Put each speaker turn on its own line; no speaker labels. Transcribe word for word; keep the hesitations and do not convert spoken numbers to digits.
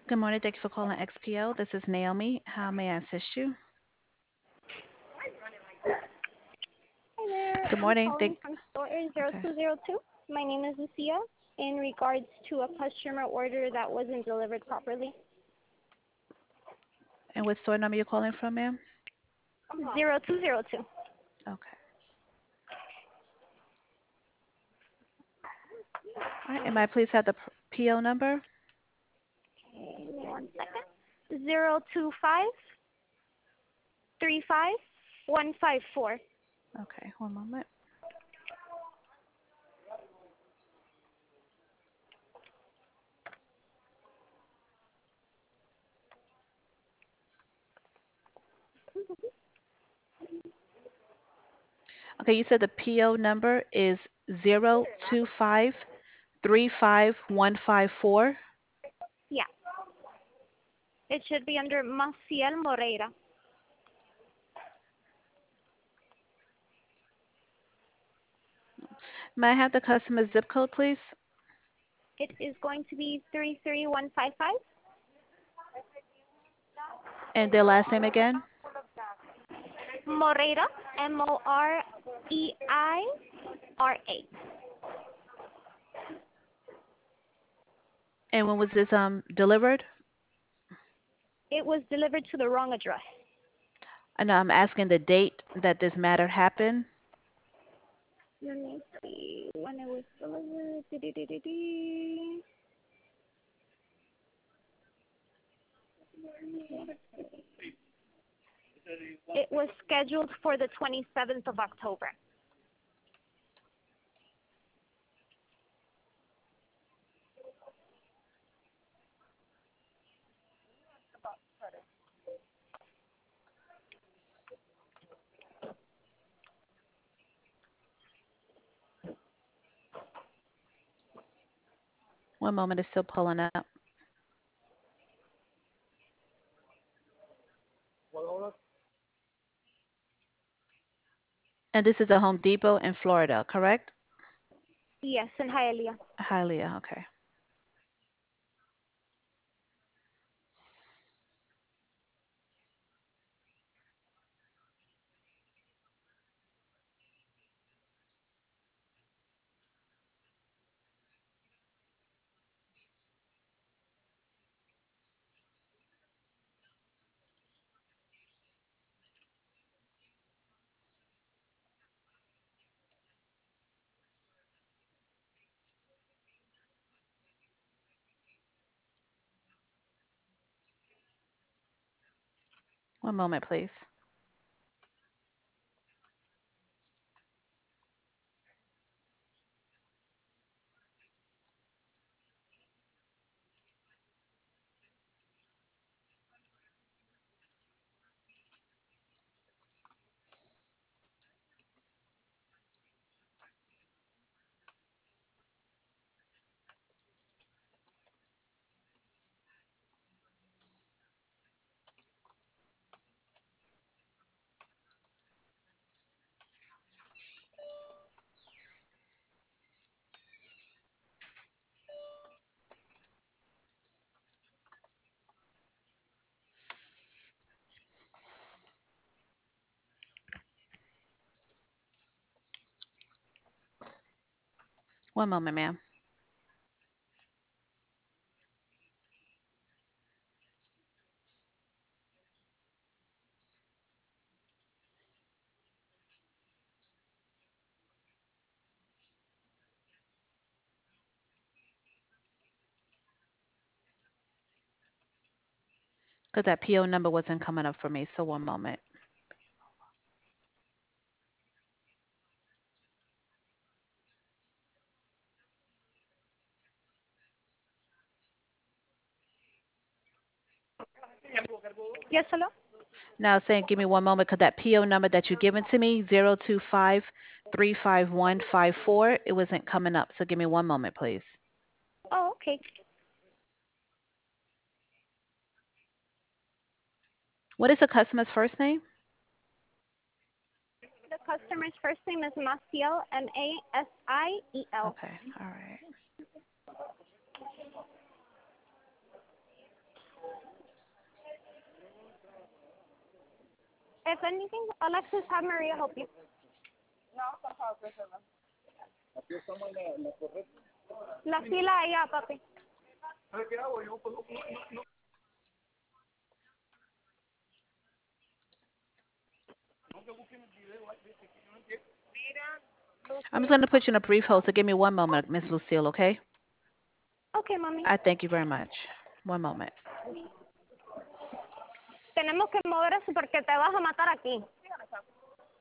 Good morning. Thank you for calling X P O. This is Naomi. How may I assist you?
Hi there.
Good
I'm
morning.
calling
Thank.
from store zero
Okay.
two zero two. My name is Lucia in regards to a customer order that wasn't delivered properly.
And what store number you calling from, ma'am?
zero two zero two.
Okay. All right. And may I please have the p- PO number?
Okay, give me one second. zero two five three five one five four.
Okay. One moment. Okay. You said the P O number is zero two five three five one five four.
Yeah, it should be under Maciel Moreira.
May I have the customer's zip code, please?
It is going to be three three one five five.
And their last name again?
Moreira, M O R E I R A.
And when was this um delivered?
It was delivered to the wrong address.
And I'm asking the date that this matter happened.
Let me see when it was delivered. Dee-dee-dee-dee-dee. It was scheduled for the twenty-seventh of October.
One moment. It's still pulling up. And this is a Home Depot in Florida, correct?
Yes, in Hialeah.
Hialeah. Okay. One moment, please. One moment, ma'am. Because that P O number wasn't coming up for me. So one moment.
Yes, hello?
Now it's saying, give me one moment, because that P O number that you given to me, zero two five three five one five four, it wasn't coming up. So give me one moment, please.
Oh, okay.
What is the customer's first name?
The customer's first name is Maciel, M A S I E L.
Okay. All right.
If anything, Alexis, have Maria help you. La fila allá, papi.
I'm just going to put you in a brief hold, so give me one moment, Miss Lucille, okay?
Okay, mami.
I thank you very much. One moment.
Tenemos que mover eso porque te vas a matar aquí.